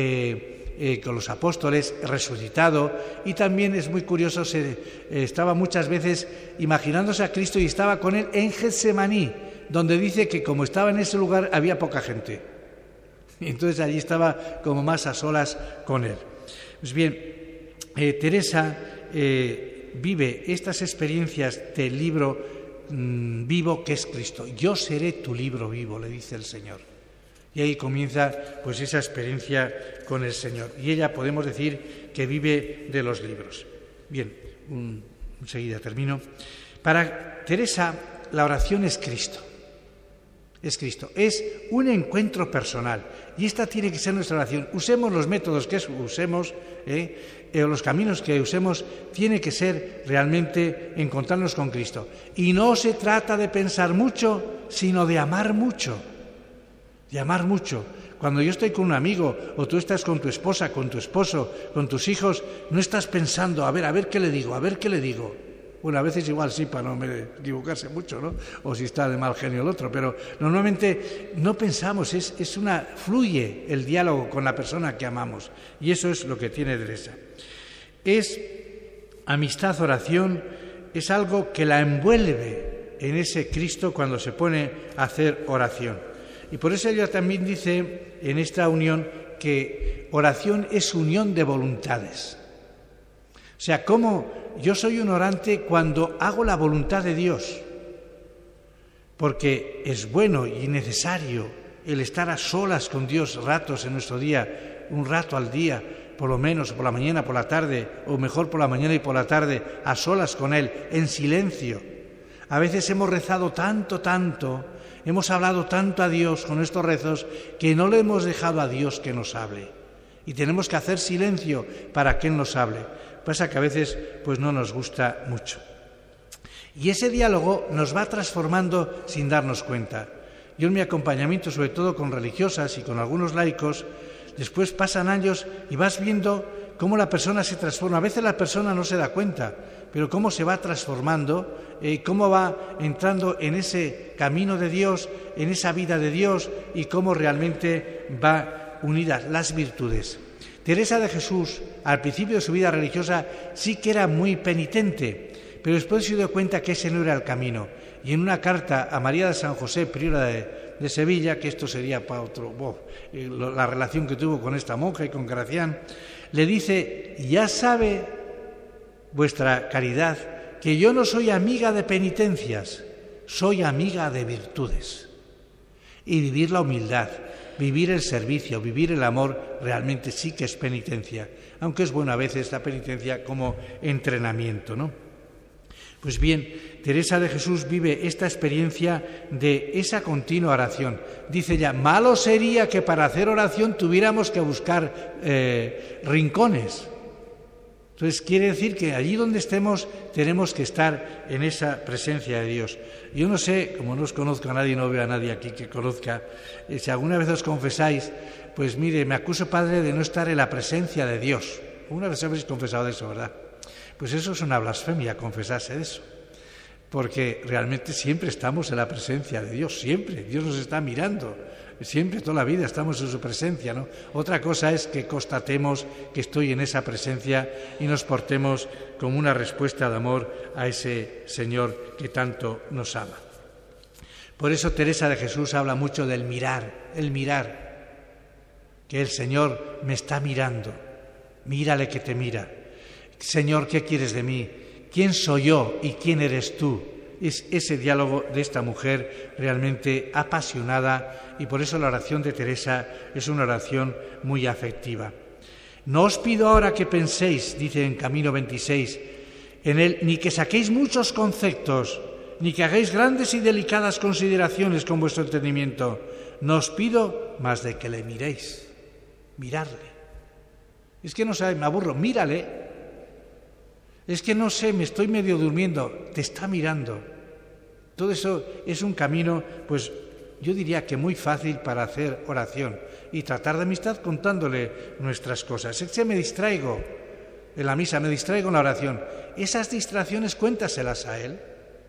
con los apóstoles, resucitado. Y también es muy curioso, estaba muchas veces imaginándose a Cristo y estaba con él en Getsemaní, donde dice que como estaba en ese lugar había poca gente. Y entonces allí estaba como más a solas con él. Pues bien, Teresa vive estas experiencias del libro vivo que es Cristo. Yo seré tu libro vivo, le dice el Señor. Y ahí comienza pues esa experiencia con el Señor. Y ella podemos decir que vive de los libros. Bien, enseguida termino. Para Teresa la oración es Cristo. Es Cristo, es un encuentro personal y esta tiene que ser nuestra oración. Usemos los métodos que usemos, los caminos que usemos, tiene que ser realmente encontrarnos con Cristo. Y no se trata de pensar mucho, sino de amar mucho. De amar mucho. Cuando yo estoy con un amigo o tú estás con tu esposa, con tu esposo, con tus hijos, no estás pensando, a ver qué le digo, a ver qué le digo. Bueno, a veces igual sí, para no equivocarse mucho, ¿no? O si está de mal genio el otro, pero normalmente no pensamos, fluye el diálogo con la persona que amamos. Y eso es lo que tiene Teresa. Es amistad, oración, es algo que la envuelve en ese Cristo cuando se pone a hacer oración. Y por eso ella también dice en esta unión que oración es unión de voluntades. O sea, como yo soy un orante cuando hago la voluntad de Dios, porque es bueno y necesario el estar a solas con Dios ratos en nuestro día, un rato al día, por lo menos por la mañana, por la tarde, o mejor por la mañana y por la tarde, a solas con Él, en silencio. A veces hemos rezado tanto, hemos hablado tanto a Dios con estos rezos que no le hemos dejado a Dios que nos hable. Y tenemos que hacer silencio para que Él nos hable. Pasa que a veces pues no nos gusta mucho. Y ese diálogo nos va transformando sin darnos cuenta. Yo en mi acompañamiento, sobre todo con religiosas y con algunos laicos, después pasan años y vas viendo cómo la persona se transforma. A veces la persona no se da cuenta, pero cómo se va transformando, cómo va entrando en ese camino de Dios, en esa vida de Dios y cómo realmente va unidas las virtudes. Teresa de Jesús, al principio de su vida religiosa, sí que era muy penitente, pero después se dio cuenta que ese no era el camino. Y en una carta a María de San José, priora de Sevilla, que esto sería para otro, la relación que tuvo con esta monja y con Gracián, le dice, ya sabe vuestra caridad que yo no soy amiga de penitencias, soy amiga de virtudes. Y vivir la humildad, vivir el servicio, vivir el amor, realmente sí que es penitencia, aunque es bueno a veces la penitencia como entrenamiento, ¿no? Pues bien, Teresa de Jesús vive esta experiencia de esa continua oración. Dice ella, malo sería que para hacer oración tuviéramos que buscar rincones. Entonces quiere decir que allí donde estemos tenemos que estar en esa presencia de Dios. Yo no sé, como no os conozco a nadie, no veo a nadie aquí que conozca, si alguna vez os confesáis, pues mire, me acuso, Padre, de no estar en la presencia de Dios. Una vez habéis confesado de eso, ¿verdad? Pues eso es una blasfemia, confesarse de eso. Porque realmente siempre estamos en la presencia de Dios, siempre. Dios nos está mirando. Siempre, toda la vida, estamos en su presencia, ¿no? Otra cosa es que constatemos que estoy en esa presencia y nos portemos como una respuesta de amor a ese Señor que tanto nos ama. Por eso Teresa de Jesús habla mucho del mirar, que el Señor me está mirando. Mírale que te mira. Señor, ¿qué quieres de mí? ¿Quién soy yo y quién eres tú? Es ese diálogo de esta mujer realmente apasionada y por eso la oración de Teresa es una oración muy afectiva. No os pido ahora que penséis, dice en Camino 26, en él, ni que saquéis muchos conceptos, ni que hagáis grandes y delicadas consideraciones con vuestro entendimiento. No os pido más de que le miréis, mirarle. Es que no sabe, me aburro, mírale. Es que no sé, me estoy medio durmiendo. Te está mirando. Todo eso es un camino, pues yo diría que muy fácil para hacer oración y tratar de amistad contándole nuestras cosas. Es que me distraigo en la misa, me distraigo en la oración. Esas distracciones cuéntaselas a Él.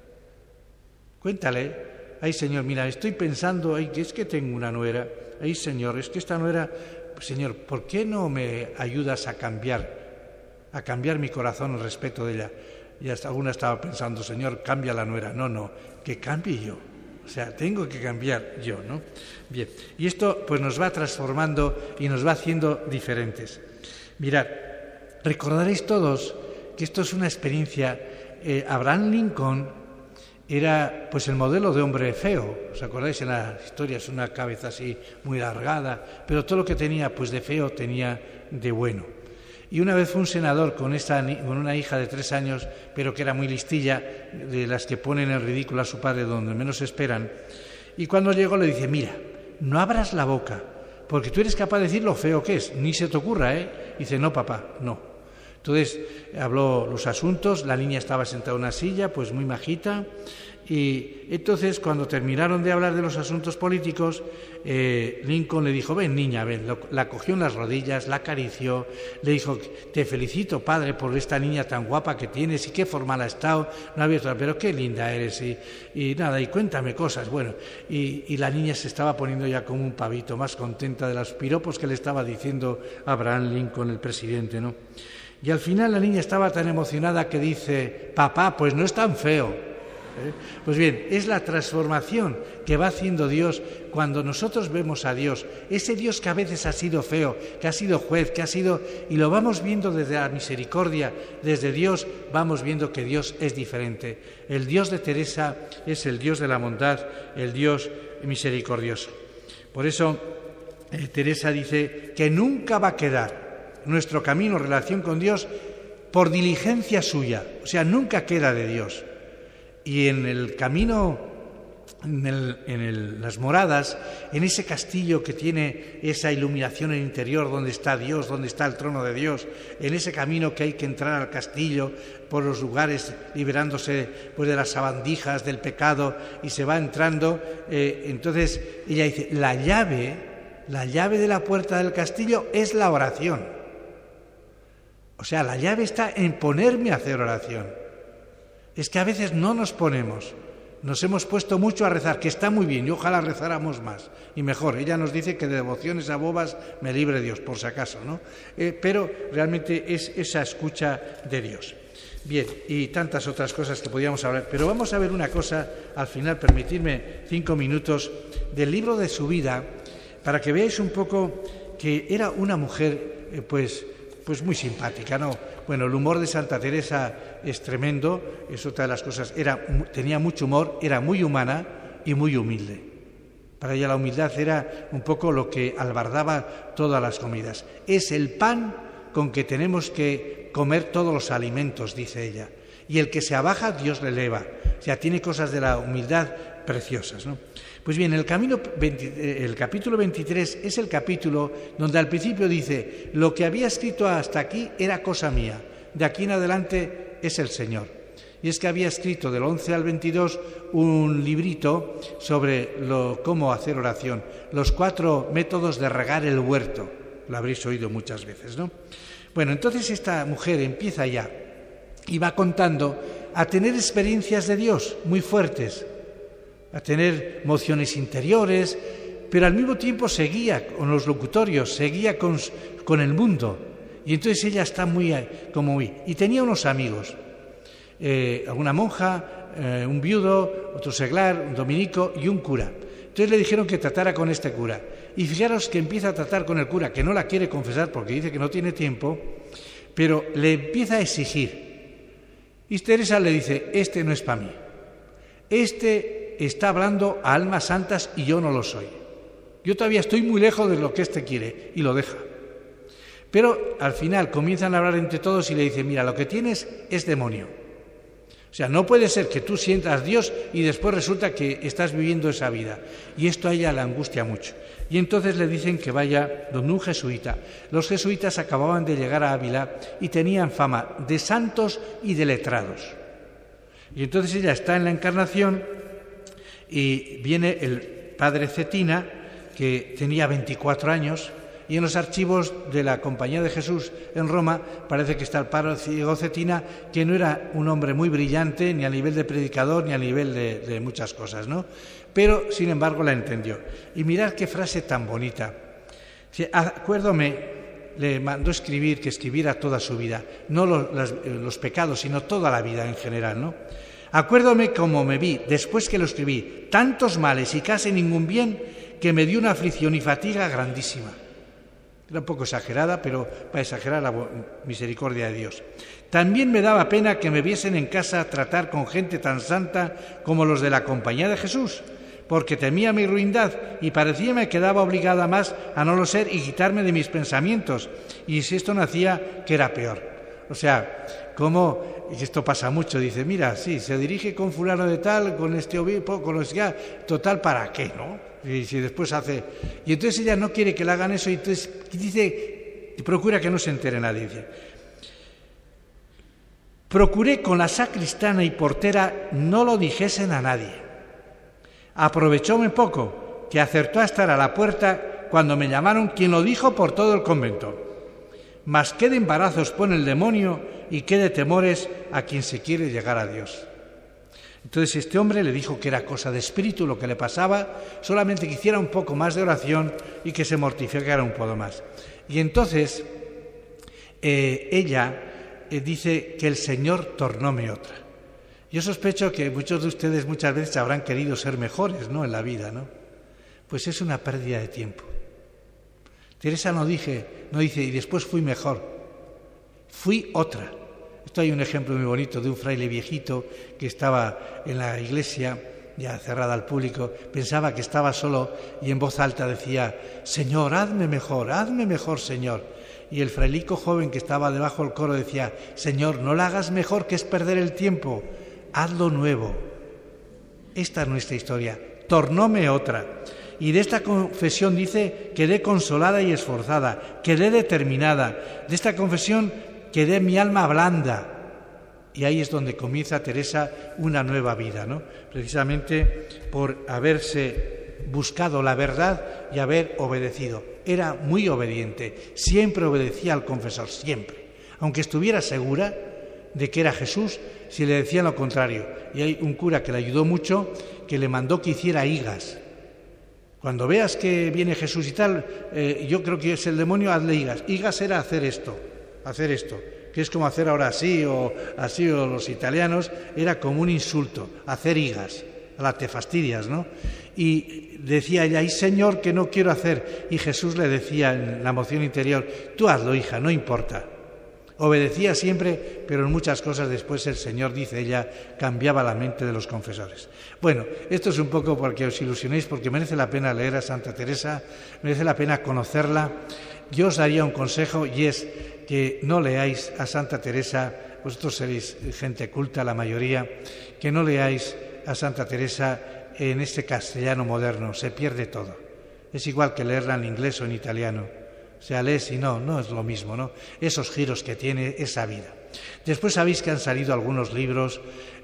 Cuéntale, ay Señor, mira, estoy pensando, ay, que es que tengo una nuera, ay Señor, es que esta nuera, Señor, ¿por qué no me ayudas a cambiar mi corazón al respecto de ella? Y hasta alguna estaba pensando, Señor, cambia la nuera. No, que cambie yo. O sea, tengo que cambiar yo, ¿no? Bien, y esto pues nos va transformando y nos va haciendo diferentes. Mirad, recordaréis todos que esto es una experiencia. Abraham Lincoln era pues el modelo de hombre feo. ¿Os acordáis? En la historia es una cabeza así muy alargada, pero todo lo que tenía pues de feo tenía de bueno. Y una vez fue un senador con una hija de 3 años, pero que era muy listilla, de las que ponen en ridículo a su padre donde menos esperan. Y cuando llegó le dice, mira, no abras la boca, porque tú eres capaz de decir lo feo que es, ni se te ocurra, ¿eh? Dice, no, papá, no. Entonces habló los asuntos, la niña estaba sentada en una silla, pues muy majita, y entonces cuando terminaron de hablar de los asuntos políticos, Lincoln le dijo, ven niña, ven, la cogió en las rodillas, la acarició, le dijo, te felicito padre por esta niña tan guapa que tienes y qué formal ha estado, no había otra, pero qué linda eres y nada, y cuéntame cosas, bueno, y la niña se estaba poniendo ya como un pavito, más contenta de los piropos que le estaba diciendo Abraham Lincoln, el presidente, ¿no? Y al final la niña estaba tan emocionada que dice, papá, pues no es tan feo. Pues bien, es la transformación que va haciendo Dios cuando nosotros vemos a Dios, ese Dios que a veces ha sido feo, que ha sido juez, y lo vamos viendo desde la misericordia, desde Dios vamos viendo que Dios es diferente. El Dios de Teresa es el Dios de la bondad, el Dios misericordioso. Por eso Teresa dice que nunca va a quedar nuestro camino en relación con Dios por diligencia suya, o sea, nunca queda de Dios. Y en el camino, en las moradas, en ese castillo que tiene esa iluminación en el interior, donde está Dios, donde está el trono de Dios, en ese camino que hay que entrar al castillo por los lugares, liberándose pues de las sabandijas, del pecado, y se va entrando, entonces ella dice, la llave de la puerta del castillo es la oración. O sea, la llave está en ponerme a hacer oración. Es que a veces no nos ponemos, nos hemos puesto mucho a rezar, que está muy bien, y ojalá rezáramos más y mejor. Ella nos dice que de devociones a bobas me libre Dios, por si acaso, ¿no? Pero realmente es esa escucha de Dios. Bien, y tantas otras cosas que podíamos hablar, pero vamos a ver una cosa, al final, permitidme 5 minutos, del libro de su vida, para que veáis un poco que era una mujer, pues muy simpática, ¿no? Bueno, el humor de Santa Teresa es tremendo, es otra de las cosas, tenía mucho humor, era muy humana y muy humilde. Para ella la humildad era un poco lo que albardaba todas las comidas. Es el pan con que tenemos que comer todos los alimentos, dice ella. Y el que se abaja, Dios le eleva. O sea, tiene cosas de la humildad preciosas, ¿no? Pues bien, el capítulo 23 es el capítulo donde al principio dice, lo que había escrito hasta aquí era cosa mía, de aquí en adelante es el Señor. Y es que había escrito del 11 al 22 un librito sobre cómo hacer oración, los 4 métodos de regar el huerto, lo habréis oído muchas veces, ¿no? Bueno, entonces esta mujer empieza ya y va contando a tener experiencias de Dios muy fuertes, a tener mociones interiores, pero al mismo tiempo seguía con los locutorios, seguía con el mundo. Y entonces ella está muy. Y tenía unos amigos, alguna monja, un viudo, otro seglar, un dominico y un cura. Entonces le dijeron que tratara con este cura. Y fijaros que empieza a tratar con el cura, que no la quiere confesar porque dice que no tiene tiempo, pero le empieza a exigir. Y Teresa le dice, este no es para mí. Este está hablando a almas santas y yo no lo soy. Yo todavía estoy muy lejos de lo que este quiere, y lo deja. Pero al final comienzan a hablar entre todos y le dicen, mira, lo que tienes es demonio. O sea, no puede ser que tú sientas a Dios y después resulta que estás viviendo esa vida. Y esto a ella le angustia mucho. Y entonces le dicen que vaya donde un jesuita. Los jesuitas acababan de llegar a Ávila y tenían fama de santos y de letrados. Y entonces ella está en la Encarnación y viene el padre Cetina, que tenía 24 años, y en los archivos de la Compañía de Jesús en Roma parece que está el padre Cetina, que no era un hombre muy brillante, ni a nivel de predicador, ni a nivel de muchas cosas, ¿no? Pero, sin embargo, la entendió. Y mirad qué frase tan bonita. Acuérdome, le mandó escribir, que escribiera toda su vida, no los pecados, sino toda la vida en general, ¿no? Acuérdome cómo me vi, después que lo escribí, tantos males y casi ningún bien, que me dio una aflicción y fatiga grandísima. Era un poco exagerada, pero para exagerar la misericordia de Dios. También me daba pena que me viesen en casa tratar con gente tan santa como los de la Compañía de Jesús, porque temía mi ruindad y parecía que quedaba obligada más a no lo ser y quitarme de mis pensamientos. Y si esto no hacía, que era peor. O sea, como, y esto pasa mucho, dice, mira, sí, se dirige con fulano de tal, con este obispo, con los ya, total, ¿para qué, no? Y si después hace... Y entonces ella no quiere que le hagan eso y entonces dice, procura que no se entere nadie. Dice, procuré con la sacristana y portera no lo dijesen a nadie. Aprovechóme poco, que acertó a estar a la puerta cuando me llamaron, quien lo dijo por todo el convento. Mas qué de embarazos pone el demonio y qué de temores a quien se quiere llegar a Dios. Entonces este hombre le dijo que era cosa de espíritu lo que le pasaba, solamente que hiciera un poco más de oración y que se mortificara un poco más. Y entonces ella dice que el Señor tornóme otra. Yo sospecho que muchos de ustedes muchas veces habrán querido ser mejores, ¿no?, en la vida, ¿no? Pues es una pérdida de tiempo. Teresa no dice, y después fui mejor, fui otra. Esto hay un ejemplo muy bonito de un fraile viejito que estaba en la iglesia, ya cerrada al público, pensaba que estaba solo y en voz alta decía, Señor, hazme mejor, Señor. Y el frailico joven que estaba debajo del coro decía, Señor, no la hagas mejor, que es perder el tiempo, hazlo nuevo. Esta es nuestra historia, tornóme otra. Y de esta confesión dice, quedé consolada y esforzada, quedé determinada. De esta confesión quedé mi alma blanda. Y ahí es donde comienza Teresa una nueva vida, ¿no? Precisamente por haberse buscado la verdad y haber obedecido. Era muy obediente, siempre obedecía al confesor, siempre. Aunque estuviera segura de que era Jesús, si le decían lo contrario. Y hay un cura que le ayudó mucho, que le mandó que hiciera higas. Cuando veas que viene Jesús y tal, yo creo que es el demonio, hazle higas. Higas era hacer esto, que es como hacer ahora así o los italianos, era como un insulto, hacer higas, a la te fastidias, ¿no? Y decía ella, ¡ay, Señor, que no quiero hacer! Y Jesús le decía en la moción interior, tú hazlo, hija, no importa. Obedecía siempre, pero en muchas cosas después el Señor, dice ella, cambiaba la mente de los confesores. Bueno, esto es un poco porque os ilusionéis, porque merece la pena leer a Santa Teresa, merece la pena conocerla. Yo os daría un consejo y es que no leáis a Santa Teresa, vosotros seréis gente culta la mayoría, que no leáis a Santa Teresa en este castellano moderno, se pierde todo. Es igual que leerla en inglés o en italiano. O sea, lees y no es lo mismo, ¿no? Esos giros que tiene esa vida. Después sabéis que han salido algunos libros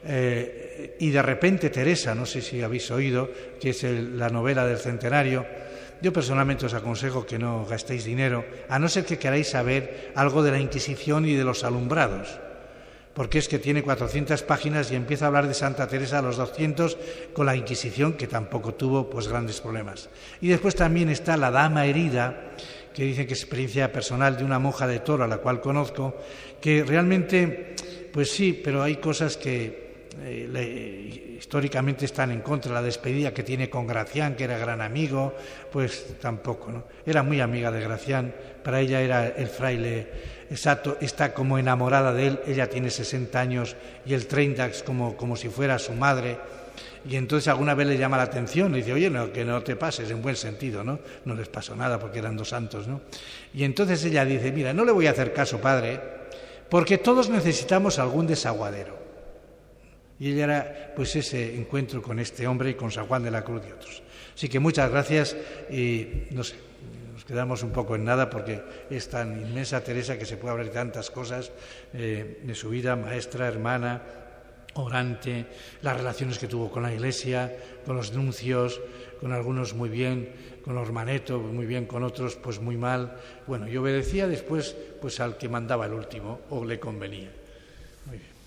y de repente Teresa, no sé si habéis oído, que es la novela del centenario. Yo personalmente os aconsejo que no gastéis dinero, a no ser que queráis saber algo de la Inquisición y de los alumbrados, porque es que tiene 400 páginas y empieza a hablar de Santa Teresa a los 200 con la Inquisición, que tampoco tuvo pues grandes problemas. Y después también está La Dama Herida, que dice que es experiencia personal de una monja de Toro, a la cual conozco, que realmente, pues sí, pero hay cosas que históricamente están en contra. La despedida que tiene con Gracián, que era gran amigo, pues tampoco, ¿no? Era muy amiga de Gracián, para ella era el fraile exacto, está como enamorada de él, ella tiene 60 años y el 30 es como si fuera su madre. Y entonces alguna vez le llama la atención, le dice, oye, no, que no te pases, en buen sentido, ¿no? No les pasó nada porque eran dos santos, ¿no? Y entonces ella dice, mira, no le voy a hacer caso, padre, porque todos necesitamos algún desaguadero. Y ella era pues ese encuentro con este hombre y con San Juan de la Cruz y otros. Así que muchas gracias y no sé, nos quedamos un poco en nada porque es tan inmensa Teresa que se puede hablar de tantas cosas de su vida, maestra, hermana, orante, las relaciones que tuvo con la Iglesia, con los nuncios, con algunos muy bien, con Ormaneto muy bien, con otros pues muy mal. Bueno, y obedecía después pues al que mandaba el último o le convenía. Muy bien.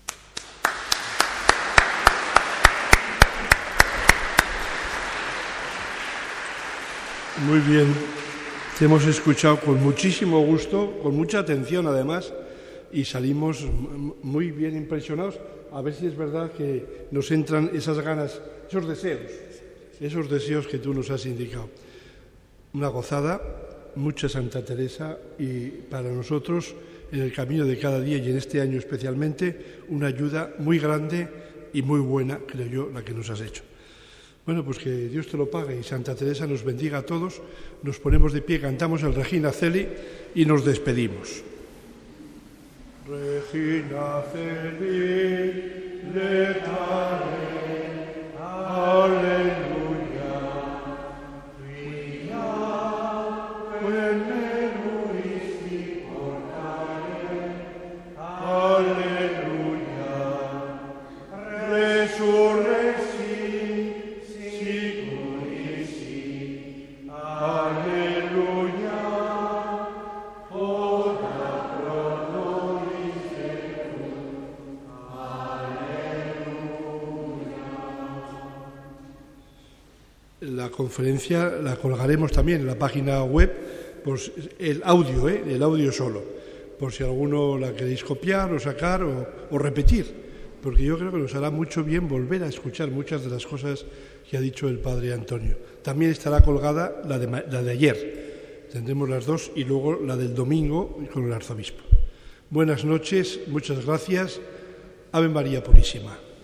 Muy bien, te hemos escuchado con muchísimo gusto, con mucha atención además, y salimos muy bien impresionados. A ver si es verdad que nos entran esas ganas, esos deseos que tú nos has indicado. Una gozada, mucha Santa Teresa, y para nosotros, en el camino de cada día y en este año especialmente, una ayuda muy grande y muy buena, creo yo, la que nos has hecho. Bueno, pues que Dios te lo pague y Santa Teresa nos bendiga a todos. Nos ponemos de pie, cantamos el Regina Celi y nos despedimos. Regina Celi, letare, aleluya, quia veneruisti portare, aleluya, resurrexi, la conferencia la colgaremos también en la página web, pues el audio solo, por si alguno la queréis copiar o sacar o repetir, porque yo creo que nos hará mucho bien volver a escuchar muchas de las cosas que ha dicho el Padre Antonio. También estará colgada la de ayer, tendremos las dos, y luego la del domingo con el arzobispo. Buenas noches, muchas gracias. Ave María Purísima.